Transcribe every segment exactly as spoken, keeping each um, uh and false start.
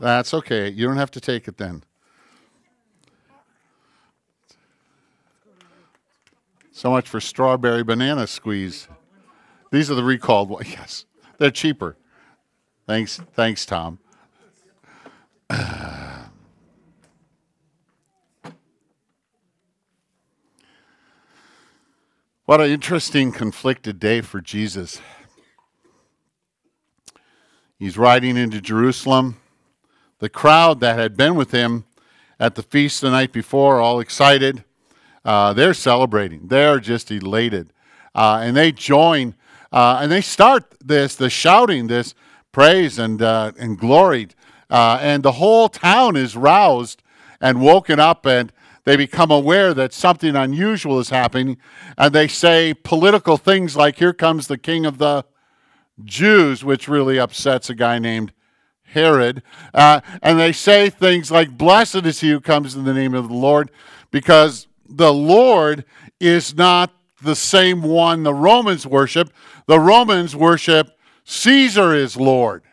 That's okay. You don't have to take it then. So much for strawberry banana squeeze. These are the recalled ones. Yes, they're cheaper. Thanks, thanks, Tom. What an interesting, conflicted day for Jesus. He's riding into Jerusalem. The crowd that had been with him at the feast the night before, all excited. Uh, they're celebrating. They're just elated. Uh, and they join, uh, and they start this, the shouting, this praise and uh, and glory. Uh, and the whole town is roused and woken up, and they become aware that something unusual is happening. And they say political things like, here comes the king of the Jews, which really upsets a guy named Herod. Uh, and they say things like, blessed is he who comes in the name of the Lord, because the Lord is not the same one the Romans worship. The Romans worship Caesar is Lord,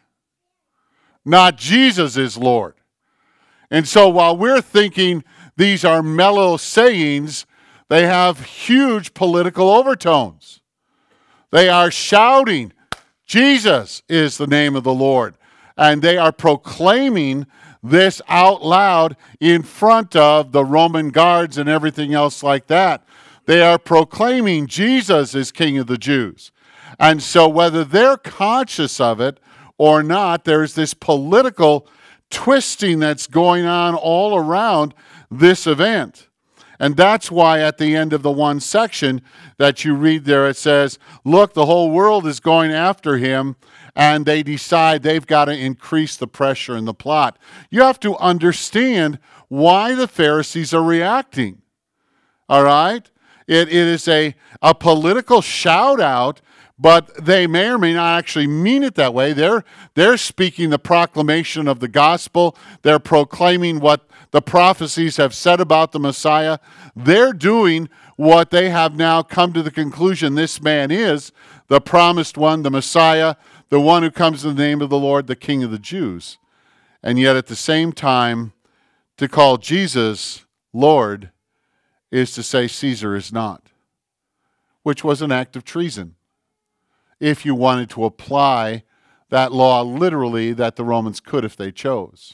not Jesus is Lord. And so while we're thinking these are mellow sayings, they have huge political overtones. They are shouting, Jesus is the name of the Lord. And they are proclaiming this out loud in front of the Roman guards and everything else like that. They are proclaiming Jesus is King of the Jews. And so whether they're conscious of it or not, there's this political twisting that's going on all around this event. And that's why at the end of the one section that you read there, it says, look, the whole world is going after him, and they decide they've got to increase the pressure in the plot. You have to understand why the Pharisees are reacting. All right? It, it is a, a political shout-out, but they may or may not actually mean it that way. They're, they're speaking the proclamation of the gospel. They're proclaiming what the prophecies have said about the Messiah. They're doing what they have now come to the conclusion this man is the promised one, the Messiah, the one who comes in the name of the Lord, the King of the Jews. And yet at the same time, to call Jesus Lord is to say Caesar is not, which was an act of treason, if you wanted to apply that law literally that the Romans could if they chose.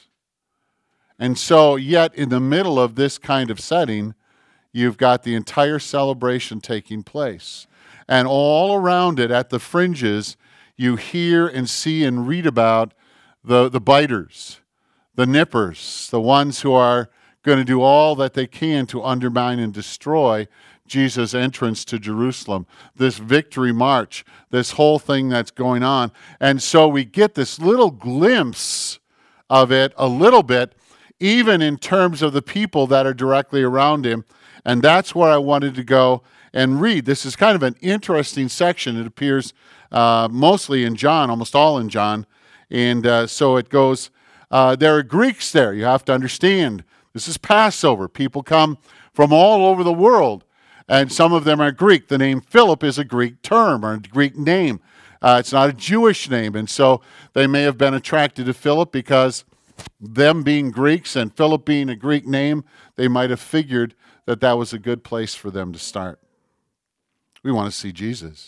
And so, yet in the middle of this kind of setting, you've got the entire celebration taking place. And all around it, at the fringes, you hear and see and read about the, the biters, the nippers, the ones who are going to do all that they can to undermine and destroy Jesus' entrance to Jerusalem, this victory march, this whole thing that's going on. And so we get this little glimpse of it a little bit, even in terms of the people that are directly around him. And that's where I wanted to go and read. This is kind of an interesting section. It appears uh, mostly in John, almost all in John. And uh, so it goes, uh, there are Greeks there. You have to understand, this is Passover. People come from all over the world. And some of them are Greek. The name Philip is a Greek term or a Greek name. Uh, it's not a Jewish name. And so they may have been attracted to Philip because them being Greeks and Philip being a Greek name, they might have figured that that was a good place for them to start. We want to see Jesus.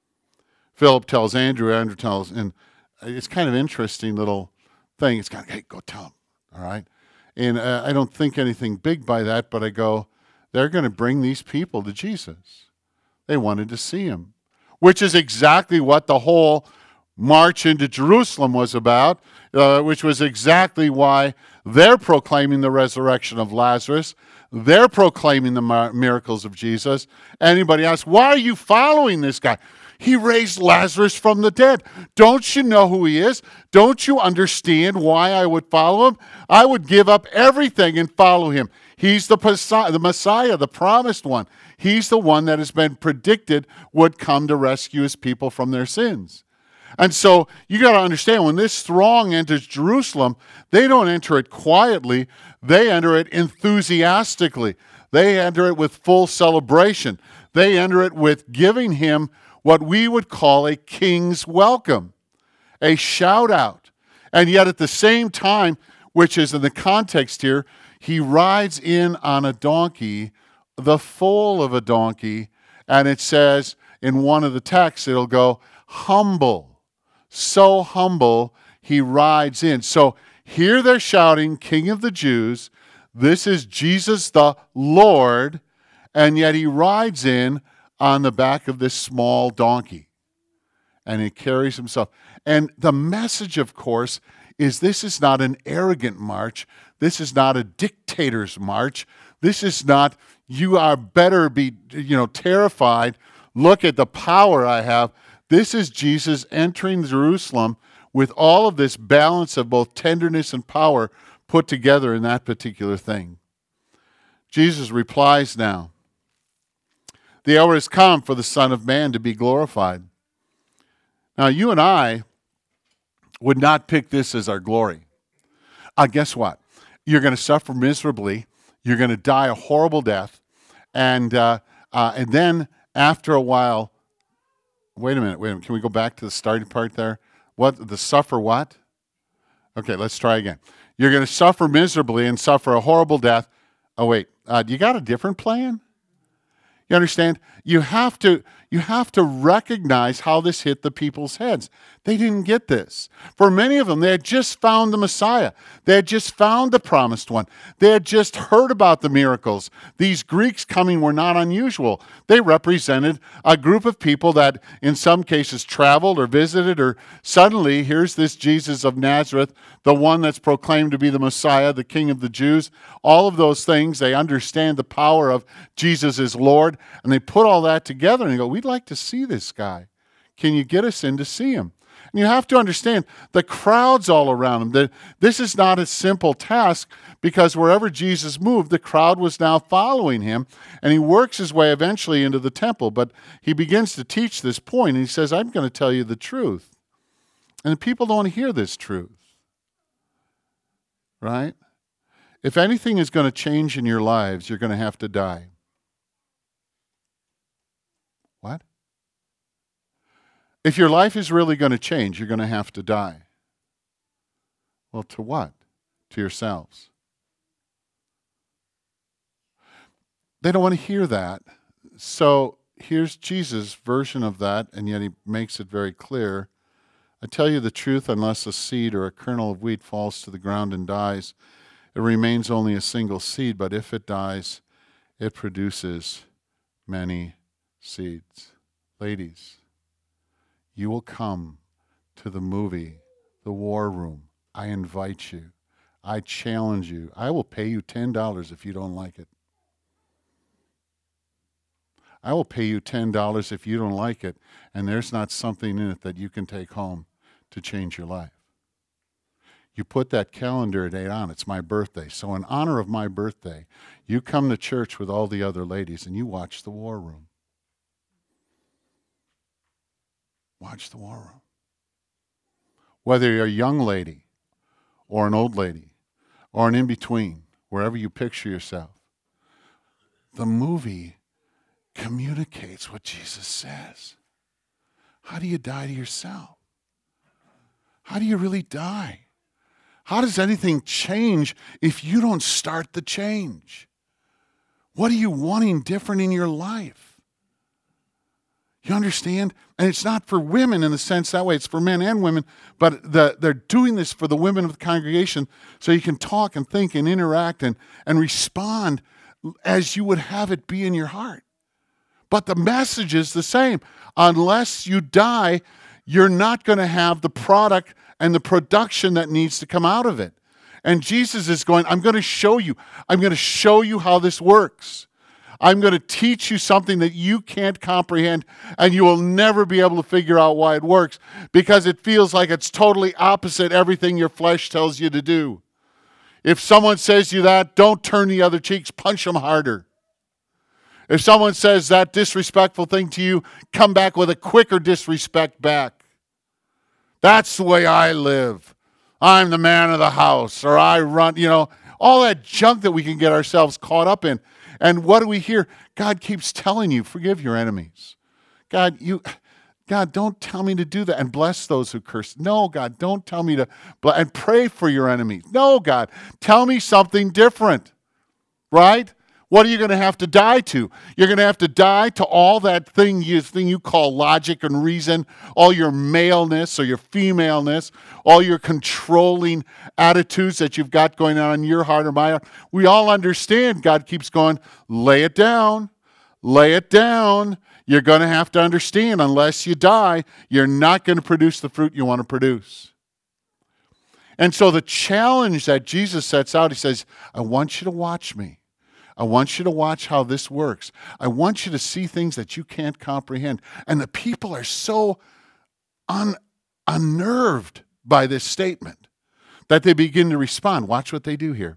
Philip tells Andrew, Andrew tells, and it's kind of an interesting little thing. It's kind of, hey, go tell him, all right? And uh, I don't think anything big by that, but I go, they're going to bring these people to Jesus. They wanted to see him, which is exactly what the whole march into Jerusalem was about, uh, which was exactly why they're proclaiming the resurrection of Lazarus. They're proclaiming the miracles of Jesus. Anybody asks, why are you following this guy? He raised Lazarus from the dead. Don't you know who he is? Don't you understand why I would follow him? I would give up everything and follow him. He's the Messiah, the Messiah, the promised one. He's the one that has been predicted would come to rescue his people from their sins. And so you got to understand, when this throng enters Jerusalem, they don't enter it quietly. They enter it enthusiastically. They enter it with full celebration. They enter it with giving him what we would call a king's welcome, a shout out, And yet at the same time, which is in the context here, he rides in on a donkey, the foal of a donkey, and it says in one of the texts, it'll go, humble, so humble, he rides in. So here they're shouting, King of the Jews, this is Jesus the Lord, and yet he rides in on the back of this small donkey, and he carries himself. And the message, of course, is this is not an arrogant march. This is not a dictator's march. This is not, you are better be, you know, terrified. Look at the power I have. This is Jesus entering Jerusalem with all of this balance of both tenderness and power put together in that particular thing. Jesus replies now, the hour has come for the Son of Man to be glorified. Now, you and I would not pick this as our glory. Uh, guess what? You're going to suffer miserably. You're going to die a horrible death. And uh, uh, and then after a while, wait a minute, wait a minute. Can we go back to the starting part there? What, the suffer what? Okay, let's try again. You're going to suffer miserably and suffer a horrible death. Oh, wait, uh, you got a different plan? You understand? You have to you have to recognize how this hit the people's heads. They didn't get this. For many of them, they had just found the Messiah. They had just found the promised one. They had just heard about the miracles. These Greeks coming were not unusual. They represented a group of people that in some cases traveled or visited, or suddenly here's this Jesus of Nazareth, the one that's proclaimed to be the Messiah, the King of the Jews. All of those things, they understand the power of Jesus is Lord, and they put all that together and they go, we'd like to see this guy. Can you get us in to see him? And you have to understand the crowds all around him. The, this is not a simple task, because wherever Jesus moved, the crowd was now following him, and he works his way eventually into the temple. But he begins to teach this point, and he says, I'm going to tell you the truth. And the people don't want to hear this truth. Right? If anything is going to change in your lives, you're going to have to die. What? If your life is really going to change, you're going to have to die. Well, to what? To yourselves. They don't want to hear that. So here's Jesus' version of that, and yet he makes it very clear. I tell you the truth, unless a seed or a kernel of wheat falls to the ground and dies, it remains only a single seed, but if it dies, it produces many seeds. Ladies, you will come to the movie, The War Room. I invite you. I challenge you. I will pay you ten dollars if you don't like it. I will pay you ten dollars if you don't like it, and there's not something in it that you can take home to change your life. You put that calendar date on. It's my birthday. So in honor of my birthday, you come to church with all the other ladies and you watch The War Room. Watch The War Room. Whether you're a young lady or an old lady or an in-between, wherever you picture yourself, the movie communicates what Jesus says. How do you die to yourself? How do you really die? How does anything change if you don't start the change? What are you wanting different in your life? You understand? And it's not for women in the sense that way. It's for men and women. But the, they're doing this for the women of the congregation so you can talk and think and interact and, and respond as you would have it be in your heart. But the message is the same. Unless you die, you're not going to have the product and the production that needs to come out of it. And Jesus is going, I'm going to show you. I'm going to show you how this works. I'm going to teach you something that you can't comprehend, and you will never be able to figure out why it works, because it feels like it's totally opposite everything your flesh tells you to do. If someone says to you that, don't turn the other cheeks, punch them harder. If someone says that disrespectful thing to you, come back with a quicker disrespect back. That's the way I live. I'm the man of the house, or I run, you know, all that junk that we can get ourselves caught up in. And what do we hear? God keeps telling you, forgive your enemies. God, you, God, don't tell me to do that and bless those who curse. No, God, don't tell me to bless and pray for your enemies. No, God, tell me something different, right? What are you going to have to die to? You're going to have to die to all that thing you, thing you call logic and reason, all your maleness or your femaleness, all your controlling attitudes that you've got going on in your heart or my heart. We all understand. God keeps going, lay it down, lay it down. You're going to have to understand, unless you die, you're not going to produce the fruit you want to produce. And so the challenge that Jesus sets out, he says, I want you to watch me. I want you to watch how this works. I want you to see things that you can't comprehend. And the people are so un- unnerved by this statement that they begin to respond. Watch what they do here.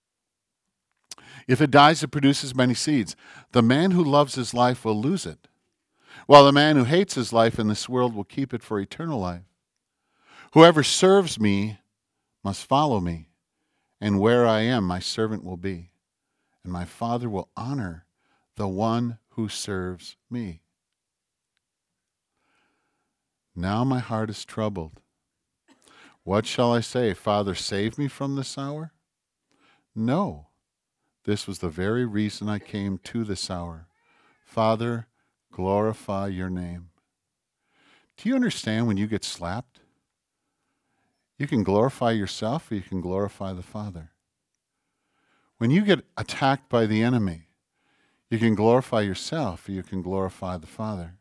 If it dies, it produces many seeds. The man who loves his life will lose it, while the man who hates his life in this world will keep it for eternal life. Whoever serves me must follow me, and where I am, my servant will be. And my Father will honor the one who serves me. Now my heart is troubled. What shall I say? Father, save me from this hour? No, this was the very reason I came to this hour. Father, glorify your name. Do you understand when you get slapped? You can glorify yourself or you can glorify the Father. When you get attacked by the enemy, you can glorify yourself or you can glorify the Father.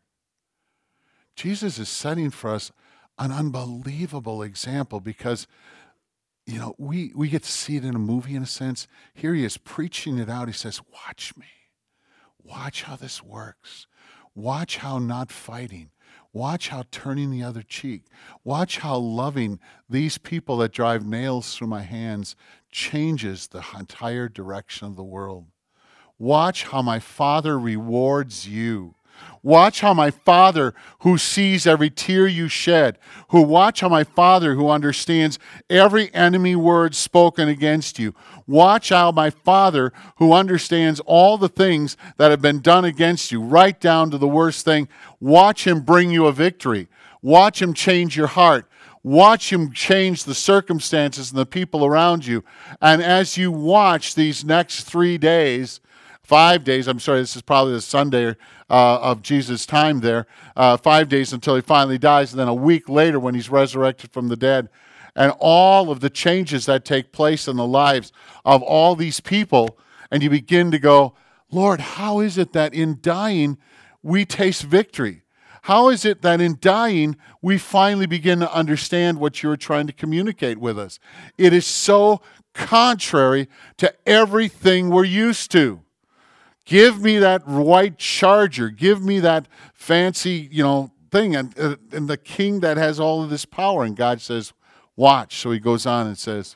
Jesus is setting for us an unbelievable example because, you know, we, we get to see it in a movie in a sense. Here he is preaching it out. He says, watch me. Watch how this works. Watch how not fighting. Watch how turning the other cheek. Watch how loving these people that drive nails through my hands changes the entire direction of the world. Watch how my Father rewards you. Watch how my Father, who sees every tear you shed, who watch how my Father, who understands every enemy word spoken against you. Watch how my Father, who understands all the things that have been done against you, right down to the worst thing. Watch him bring you a victory. Watch him change your heart. Watch him change the circumstances and the people around you. And as you watch these next three days, five days, I'm sorry, this is probably the Sunday uh, of Jesus' time there, uh, five days until he finally dies, and then a week later when he's resurrected from the dead, and all of the changes that take place in the lives of all these people, and you begin to go, Lord, how is it that in dying we taste victory? How is it that in dying we finally begin to understand what you're trying to communicate with us? It is so contrary to everything we're used to. Give me that white Charger. Give me that fancy, you know, thing. And, uh, and the king that has all of this power. And God says, watch. So he goes on and says,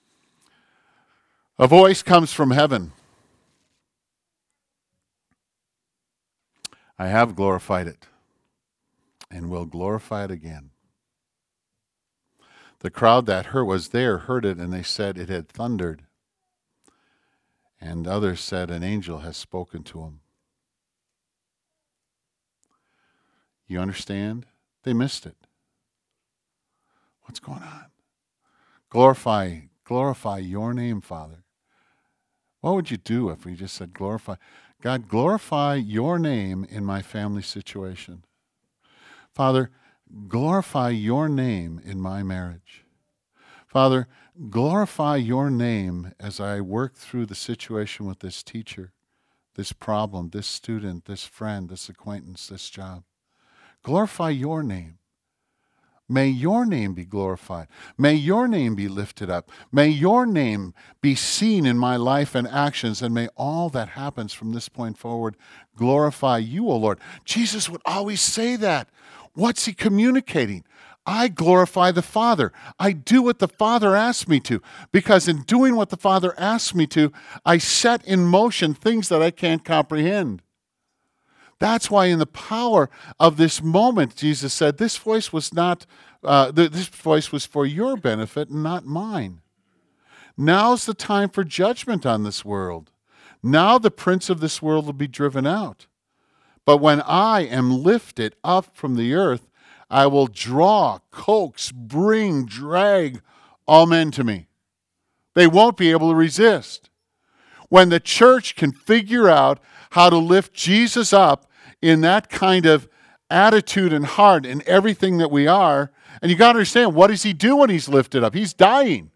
a voice comes from heaven. I have glorified it and will glorify it again. The crowd that heard was there heard it, and they said it had thundered. And others said, an angel has spoken to him. You understand? They missed it. What's going on? Glorify, glorify your name, Father. What would you do if we just said glorify? God, glorify your name in my family situation. Father, glorify your name in my marriage. Father, glorify your name as I work through the situation with this teacher, this problem, this student, this friend, this acquaintance, this job. Glorify your name. May your name be glorified. May your name be lifted up. May your name be seen in my life and actions, and may all that happens from this point forward glorify you, O Lord. Jesus would always say that. What's he communicating? I glorify the Father. I do what the Father asks me to, because in doing what the Father asks me to, I set in motion things that I can't comprehend. That's why in the power of this moment, Jesus said, this voice was not, uh, th- this voice was for your benefit and not mine. Now's the time for judgment on this world. Now the prince of this world will be driven out. But when I am lifted up from the earth, I will draw, coax, bring, drag all men to me. They won't be able to resist. When the church can figure out how to lift Jesus up in that kind of attitude and heart in everything that we are, and you got to understand, what does he do when he's lifted up? He's dying.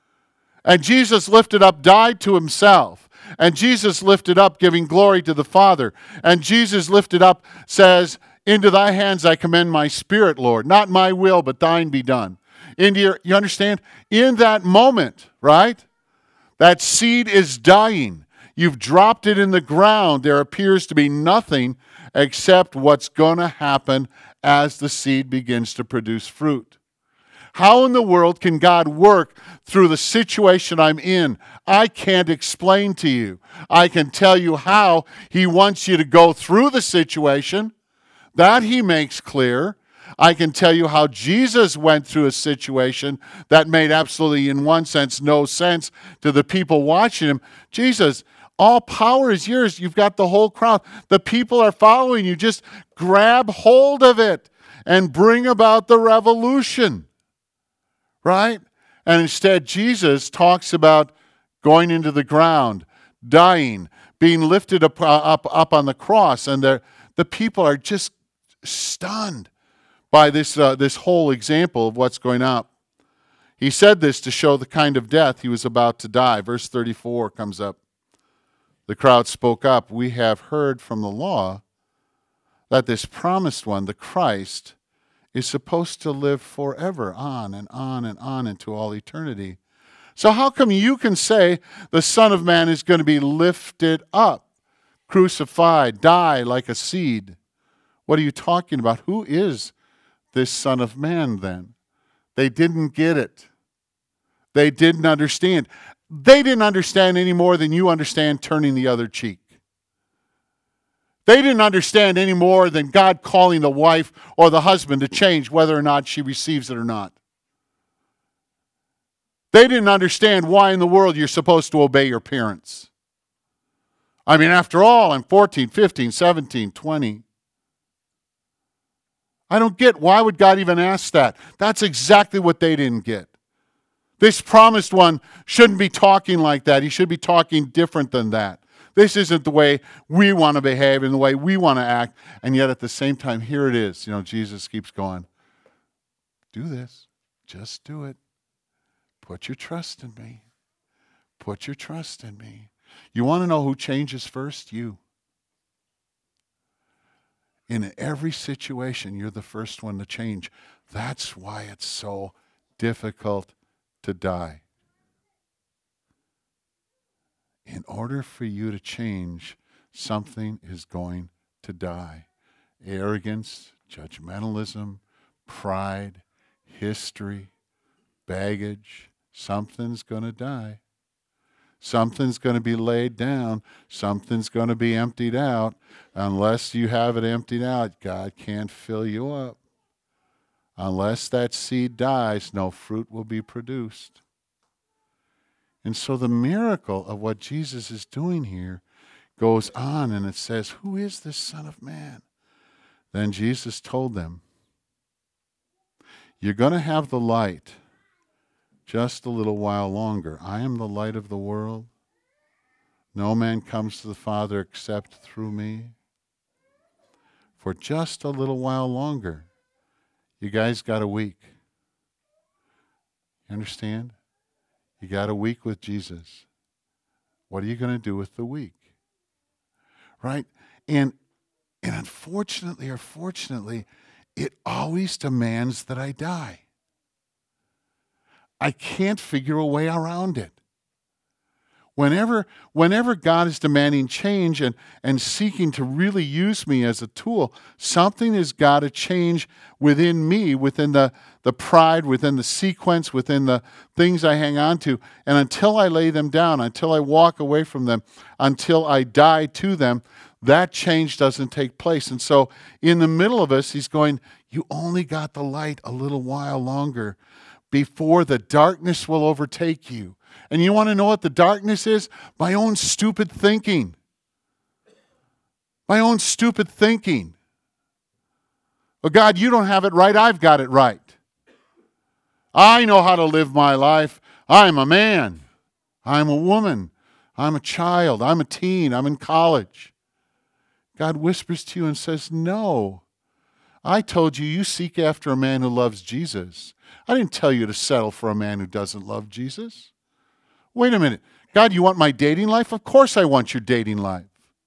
And Jesus lifted up died to himself. And Jesus lifted up giving glory to the Father. And Jesus lifted up says, into thy hands I commend my spirit, Lord. Not my will, but thine be done. Into your, you understand? In that moment, right? That seed is dying. You've dropped it in the ground. There appears to be nothing except what's going to happen as the seed begins to produce fruit. How in the world can God work through the situation I'm in? I can't explain to you. I can tell you how he wants you to go through the situation. That he makes clear. I can tell you how Jesus went through a situation that made absolutely, in one sense, no sense to the people watching him. Jesus, all power is yours. You've got the whole crowd. The people are following you. Just grab hold of it and bring about the revolution. Right? And instead, Jesus talks about going into the ground, dying, being lifted up, uh, up, up on the cross. And the, the people are just stunned by this, uh, this whole example of what's going on. He said this to show the kind of death he was about to die. Verse thirty-four comes up. The crowd spoke up. We have heard from the law that this promised one, the Christ, is supposed to live forever, on and on and on into all eternity. So how come you can say the Son of Man is going to be lifted up, crucified, die like a seed? What are you talking about? Who is this Son of Man then? They didn't get it. They didn't understand. They didn't understand any more than you understand turning the other cheek. They didn't understand any more than God calling the wife or the husband to change whether or not she receives it or not. They didn't understand why in the world you're supposed to obey your parents. I mean, after all, I'm fourteen, fifteen, seventeen, twenty. I don't get, why would God even ask that? That's exactly what they didn't get. This promised one shouldn't be talking like that. He should be talking different than that. This isn't the way we want to behave and the way we want to act. And yet at the same time, here it is. You know, Jesus keeps going, do this. Just do it. Put your trust in me. Put your trust in me. You want to know who changes first? You. In every situation, you're the first one to change. That's why it's so difficult to die. In order for you to change, something is going to die. Arrogance, judgmentalism, pride, history, baggage, something's going to die. Something's going to be laid down. Something's going to be emptied out. Unless you have it emptied out, God can't fill you up. Unless that seed dies, no fruit will be produced. And so the miracle of what Jesus is doing here goes on, and it says, who is this Son of Man? Then Jesus told them, you're going to have the light just a little while longer. I am the light of the world. No man comes to the Father except through me. For just a little while longer. You guys got a week. You understand? You got a week with Jesus. What are you going to do with the week? Right? And, and unfortunately or fortunately, it always demands that I die. I can't figure a way around it. Whenever, whenever God is demanding change and, and seeking to really use me as a tool, something has got to change within me, within the, the pride, within the sequence, within the things I hang on to. And until I lay them down, until I walk away from them, until I die to them, that change doesn't take place. And so in the middle of us, he's going, you only got the light a little while longer before the darkness will overtake you. And you want to know what the darkness is? My own stupid thinking. My own stupid thinking. Well, God, you don't have it right. I've got it right. I know how to live my life. I'm a man. I'm a woman. I'm a child. I'm a teen. I'm in college. God whispers to you and says, no. I told you, you seek after a man who loves Jesus. I didn't tell you to settle for a man who doesn't love Jesus. Wait a minute. God, you want my dating life? Of course I want your dating life.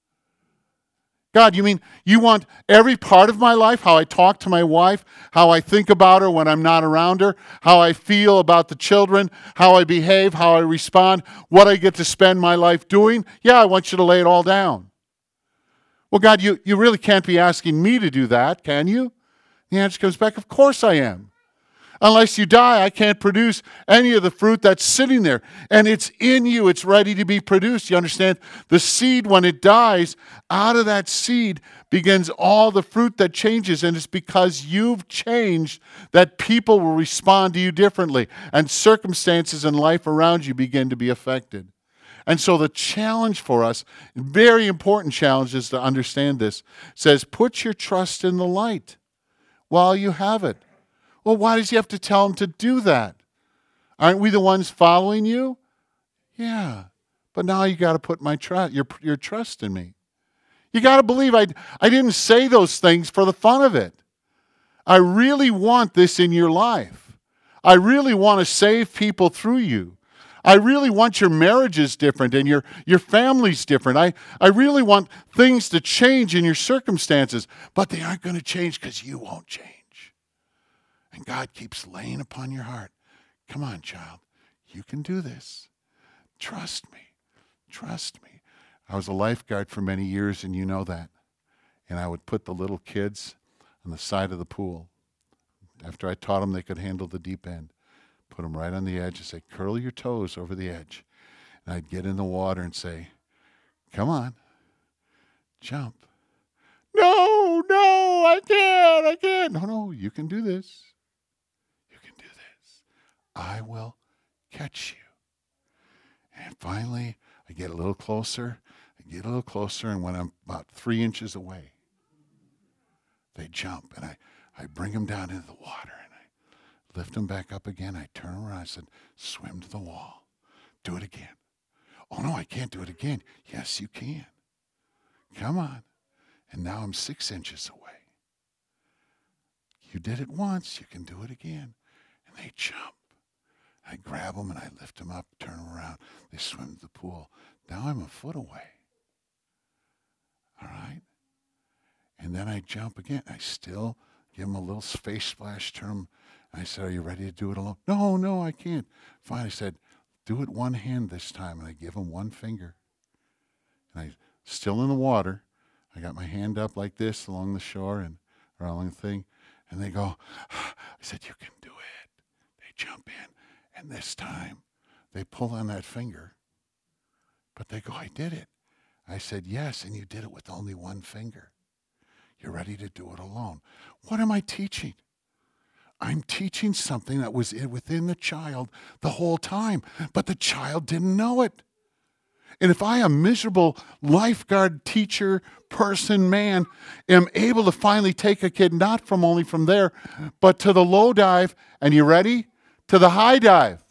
God, you mean you want every part of my life, how I talk to my wife, how I think about her when I'm not around her, how I feel about the children, how I behave, how I respond, what I get to spend my life doing? Yeah, I want you to lay it all down. Well, God, you, you really can't be asking me to do that, can you? The answer comes back, of course I am. Unless you die, I can't produce any of the fruit that's sitting there. And it's in you. It's ready to be produced. You understand? The seed, when it dies, out of that seed begins all the fruit that changes. And it's because you've changed that people will respond to you differently. And circumstances in life around you begin to be affected. And so the challenge for us, very important challenge is to understand this, says put your trust in the light while you have it. Well, why does he have to tell him to do that? Aren't we the ones following you? Yeah, but now you got to put my trust, your your trust in me. You got to believe I I didn't say those things for the fun of it. I really want this in your life. I really want to save people through you. I really want your marriages different and your, your families different. I, I really want things to change in your circumstances, but they aren't going to change because you won't change. And God keeps laying upon your heart, come on, child, you can do this. Trust me. Trust me. I was a lifeguard for many years, and you know that. And I would put the little kids on the side of the pool. After I taught them they could handle the deep end, put them right on the edge and say, curl your toes over the edge. And I'd get in the water and say, come on, jump. No, no, I can't, I can't. No, no, you can do this. I will catch you. And finally, I get a little closer. I get a little closer, and when I'm about three inches away, they jump, and I, I bring them down into the water, and I lift them back up again. I turn around. I said, swim to the wall. Do it again. Oh, no, I can't do it again. Yes, you can. Come on. And now I'm six inches away. You did it once. You can do it again. And they jump. I grab them and I lift them up, turn them around. They swim to the pool. Now I'm a foot away. All right? And then I jump again. I still give them a little face splash, turn them. I said, are you ready to do it alone? No, no, I can't. Fine. I said, do it one hand this time. And I give them one finger. And I, still in the water, I got my hand up like this along the shore and or along the thing. And they go, I said, you can do it. They jump in. And this time, they pull on that finger. But they go, I did it. I said, yes, and you did it with only one finger. You're ready to do it alone. What am I teaching? I'm teaching something that was within the child the whole time, but the child didn't know it. And if I, a miserable lifeguard teacher, person, man, am able to finally take a kid not from only from there, but to the low dive, and you ready? To the high dive.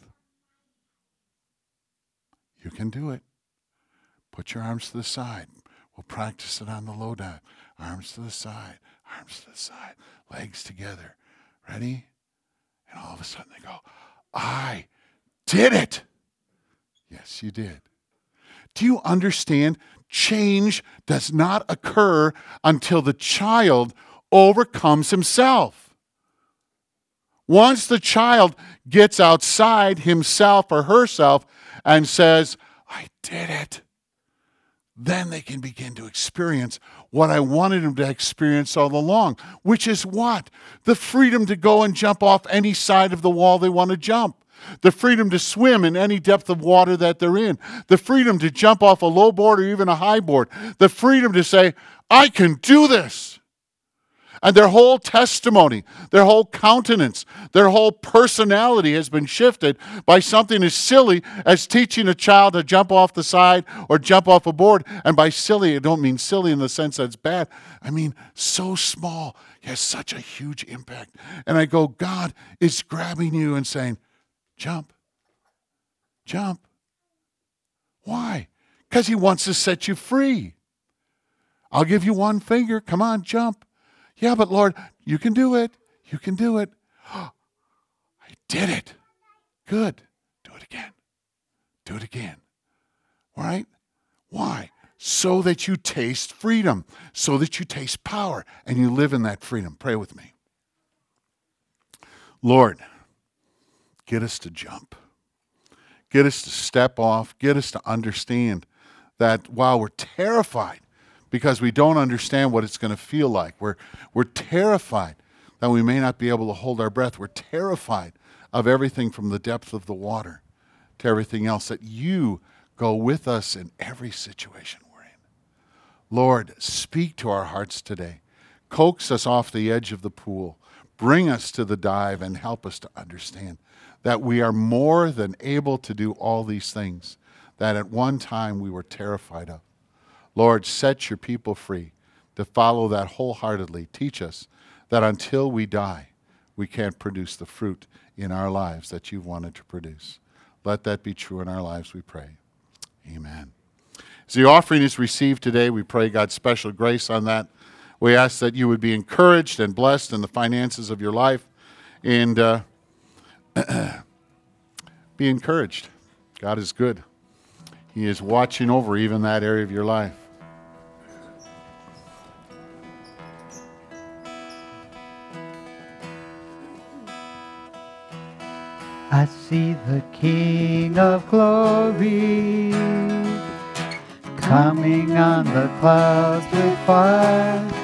You can do it. Put your arms to the side. We'll practice it on the low dive. Arms to the side, arms to the side, legs together. Ready? And all of a sudden they go, I did it. Yes, you did. Do you understand? Change does not occur until the child overcomes himself. Once the child gets outside himself or herself and says, I did it, then they can begin to experience what I wanted them to experience all along, which is what? The freedom to go and jump off any side of the wall they want to jump. The freedom to swim in any depth of water that they're in. The freedom to jump off a low board or even a high board. The freedom to say, I can do this. And their whole testimony, their whole countenance, their whole personality has been shifted by something as silly as teaching a child to jump off the side or jump off a board. And by silly, I don't mean silly in the sense that it's bad. I mean so small, it has such a huge impact. And I go, God is grabbing you and saying, jump, jump. Why? Because he wants to set you free. I'll give you one finger. Come on, jump. Yeah, but Lord, you can do it. You can do it. I did it. Good. Do it again. Do it again. All right? Why? So that you taste freedom, so that you taste power, and you live in that freedom. Pray with me. Lord, get us to jump. Get us to step off. Get us to understand that while we're terrified, because we don't understand what it's going to feel like. We're, we're terrified that we may not be able to hold our breath. We're terrified of everything from the depth of the water to everything else, that you go with us in every situation we're in. Lord, speak to our hearts today. Coax us off the edge of the pool. Bring us to the dive and help us to understand that we are more than able to do all these things that at one time we were terrified of. Lord, set your people free to follow that wholeheartedly. Teach us that until we die, we can't produce the fruit in our lives that you've wanted to produce. Let that be true in our lives, we pray. Amen. As the offering is received today, we pray God's special grace on that. We ask that you would be encouraged and blessed in the finances of your life, and uh, be encouraged. God is good. He is watching over even that area of your life. I see the King of Glory coming on the clouds with fire.